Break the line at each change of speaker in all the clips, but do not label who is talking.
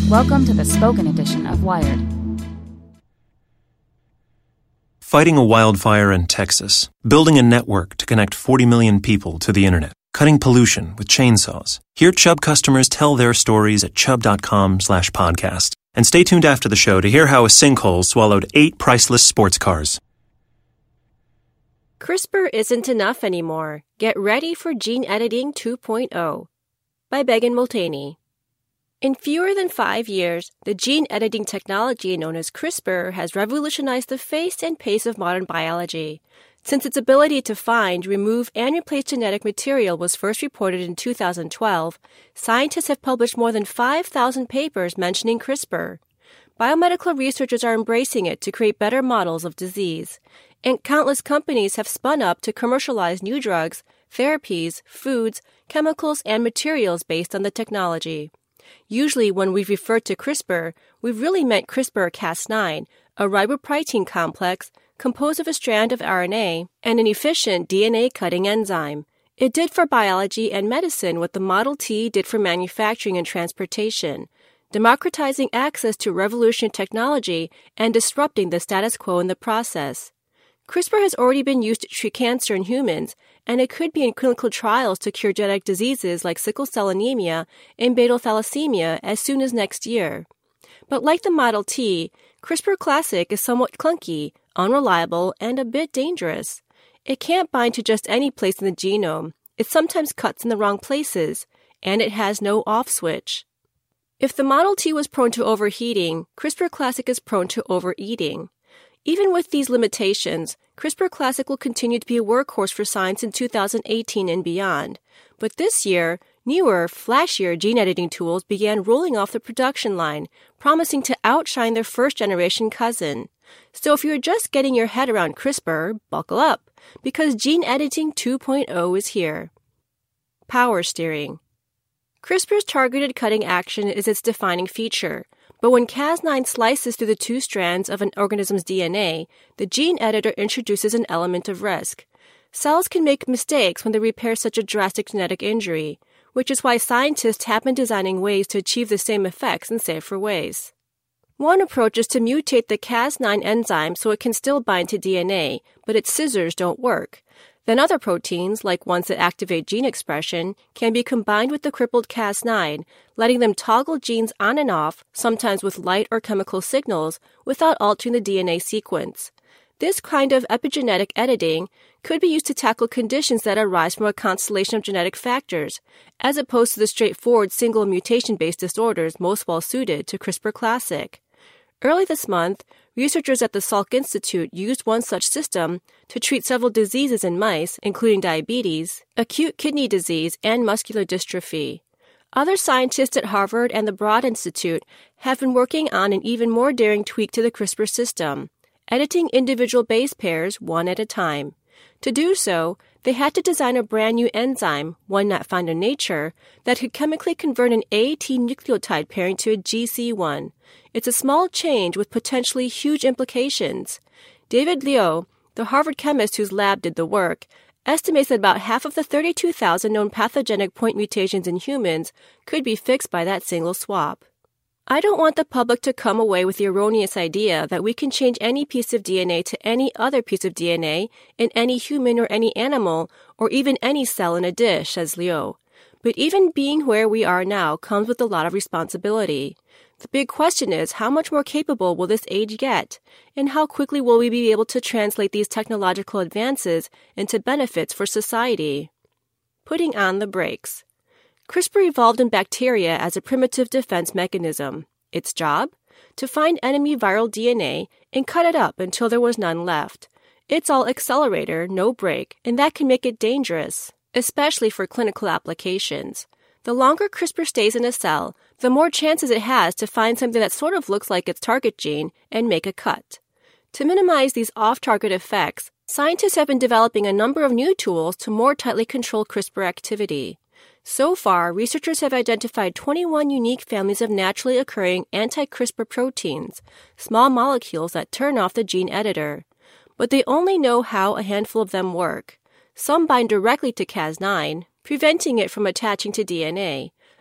Welcome to the spoken edition of Wired.
Fighting a wildfire in Texas, building a network to connect 40 million people to the internet, cutting pollution with chainsaws. Hear Chubb customers tell their stories at chubb.com/podcast. And stay tuned after the show to hear how a sinkhole swallowed 8 priceless sports cars.
CRISPR isn't enough anymore. Get ready for Gene Editing 2.0 by Megan Multaney. In fewer than 5 years, the gene editing technology known as CRISPR has revolutionized the face and pace of modern biology. Since its ability to find, remove, and replace genetic material was first reported in 2012, scientists have published more than 5,000 papers mentioning CRISPR. Biomedical researchers are embracing it to create better models of disease, and countless companies have spun up to commercialize new drugs, therapies, foods, chemicals, and materials based on the technology. Usually, when we've referred to CRISPR, we've really meant CRISPR-Cas9, a riboprotein complex composed of a strand of RNA and an efficient DNA-cutting enzyme. It did for biology and medicine what the Model T did for manufacturing and transportation, democratizing access to revolutionary technology and disrupting the status quo in the process. CRISPR has already been used to treat cancer in humans, and it could be in clinical trials to cure genetic diseases like sickle cell anemia and beta thalassemia as soon as next year. But like the Model T, CRISPR Classic is somewhat clunky, unreliable, and a bit dangerous. It can't bind to just any place in the genome. It sometimes cuts in the wrong places, and it has no off switch. If the Model T was prone to overheating, CRISPR Classic is prone to overeating. Even with these limitations, CRISPR Classic will continue to be a workhorse for science in 2018 and beyond. But this year, newer, flashier gene editing tools began rolling off the production line, promising to outshine their first-generation cousin. So if you're just getting your head around CRISPR, buckle up, because Gene Editing 2.0 is here. Power steering. CRISPR's targeted cutting action is its defining feature. But when Cas9 slices through the 2 strands of an organism's DNA, the gene editor introduces an element of risk. Cells can make mistakes when they repair such a drastic genetic injury, which is why scientists have been designing ways to achieve the same effects in safer ways. One approach is to mutate the Cas9 enzyme so it can still bind to DNA, but its scissors don't work. Then other proteins, like ones that activate gene expression, can be combined with the crippled Cas9, letting them toggle genes on and off, sometimes with light or chemical signals, without altering the DNA sequence. This kind of epigenetic editing could be used to tackle conditions that arise from a constellation of genetic factors, as opposed to the straightforward single mutation-based disorders most well-suited to CRISPR-Classic. Early this month, researchers at the Salk Institute used one such system to treat several diseases in mice, including diabetes, acute kidney disease, and muscular dystrophy. Other scientists at Harvard and the Broad Institute have been working on an even more daring tweak to the CRISPR system, editing individual base pairs one at a time. To do so, they had to design a brand new enzyme, one not found in nature, that could chemically convert an AT nucleotide pairing to a GC1. It's a small change with potentially huge implications. David Liu, the Harvard chemist whose lab did the work, estimates that about half of the 32,000 known pathogenic point mutations in humans could be fixed by that single swap. I don't want the public to come away with the erroneous idea that we can change any piece of DNA to any other piece of DNA in any human or any animal, or even any cell in a dish, says Liu. But even being where we are now comes with a lot of responsibility. The big question is, how much more capable will this age get? And how quickly will we be able to translate these technological advances into benefits for society? Putting on the brakes. CRISPR evolved in bacteria as a primitive defense mechanism. Its job? To find enemy viral DNA and cut it up until there was none left. It's all accelerator, no brake, and that can make it dangerous, especially for clinical applications. The longer CRISPR stays in a cell, the more chances it has to find something that sort of looks like its target gene and make a cut. To minimize these off-target effects, scientists have been developing a number of new tools to more tightly control CRISPR activity. So far, researchers have identified 21 unique families of naturally occurring anti-CRISPR proteins, small molecules that turn off the gene editor. But they only know how a handful of them work. Some bind directly to Cas9, preventing it from attaching to DNA.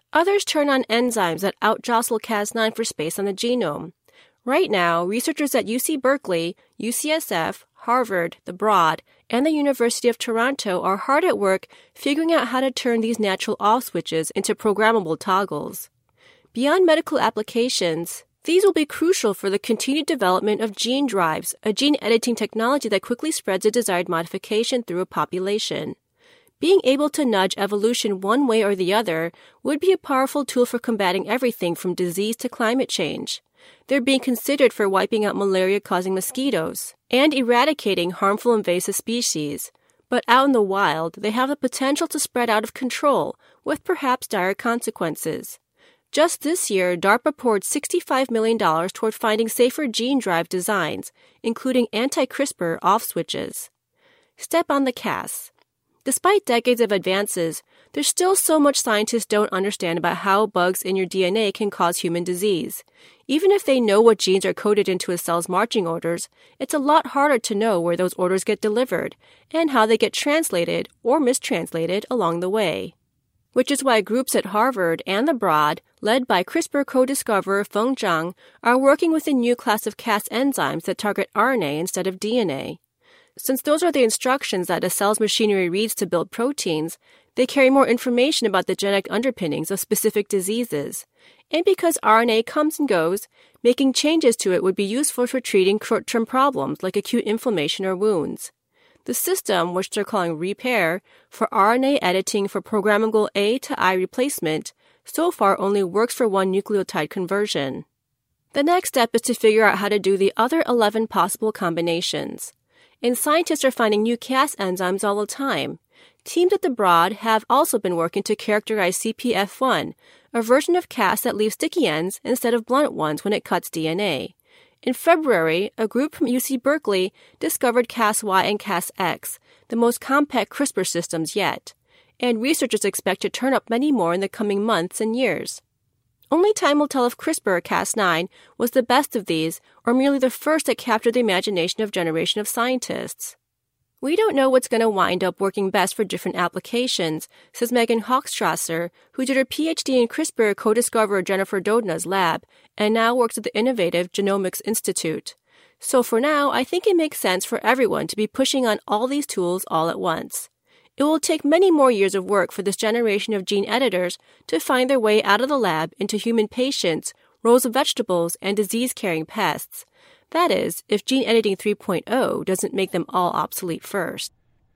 Others turn on enzymes that outjostle Cas9 for space on the genome. Right now, researchers at UC Berkeley, UCSF, Harvard, the Broad, and the University of Toronto are hard at work figuring out how to turn these natural off switches into programmable toggles. Beyond medical applications, these will be crucial for the continued development of gene drives, a gene editing technology that quickly spreads a desired modification through a population. Being able to nudge evolution one way or the other would be a powerful tool for combating everything from disease to climate change. They're being considered for wiping out malaria-causing mosquitoes and eradicating harmful invasive species. But out in the wild, they have the potential to spread out of control, with perhaps dire consequences. Just this year, DARPA poured $65 million toward finding safer gene drive designs, including anti-CRISPR off switches. Step on the Cas. Despite decades of advances, there's still so much scientists don't understand about how bugs in your DNA can cause human disease. Even if they know what genes are coded into a cell's marching orders, it's a lot harder to know where those orders get delivered and how they get translated or mistranslated along the way. Which is why groups at Harvard and the Broad, led by CRISPR co-discoverer Feng Zhang, are working with a new class of Cas enzymes that target RNA instead of DNA. Since those are the instructions that a cell's machinery reads to build proteins, they carry more information about the genetic underpinnings of specific diseases. And because RNA comes and goes, making changes to it would be useful for treating short-term problems like acute inflammation or wounds. The system, which they're calling RePair, for RNA editing for programmable A to I replacement, so far only works for one nucleotide conversion. The next step is to figure out how to do the other 11 possible combinations. And scientists are finding new Cas enzymes all the time. Teams at the Broad have also been working to characterize CPF1, a version of Cas that leaves sticky ends instead of blunt ones when it cuts DNA. In February, a group from UC Berkeley discovered Cas-Y and Cas-X, the most compact CRISPR systems yet, and researchers expect to turn up many more in the coming months and years. Only time will tell if CRISPR Cas9 was the best of these or merely the first that captured the imagination of a generation of scientists. We don't know what's going to wind up working best for different applications, says Megan Hochstrasser, who did her PhD in CRISPR co-discoverer Jennifer Doudna's lab and now works at the innovative Genomics Institute. So for now, I think it makes sense for everyone to be pushing on all these tools all at once. It will take many more years of work for this generation of gene editors to find their way out of the lab into human patients, rows of vegetables, and disease-carrying pests. That is, if gene editing 3.0 doesn't make them all obsolete first.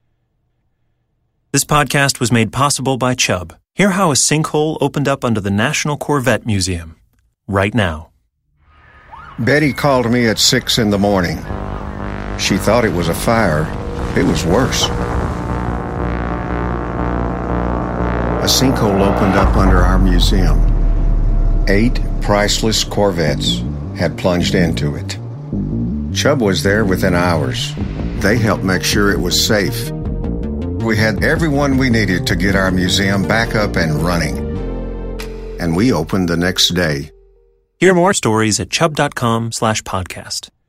This podcast was made possible by Chubb. Hear how a sinkhole opened up under the National Corvette Museum. Right now.
Betty called me at 6 in the morning. She thought it was a fire. It was worse. A sinkhole opened up under our museum. 8 priceless Corvettes had plunged into it. Chubb was there within hours. They helped make sure it was safe. We had everyone we needed to get our museum back up and running. And we opened the next day.
Hear more stories at chubb.com/podcast.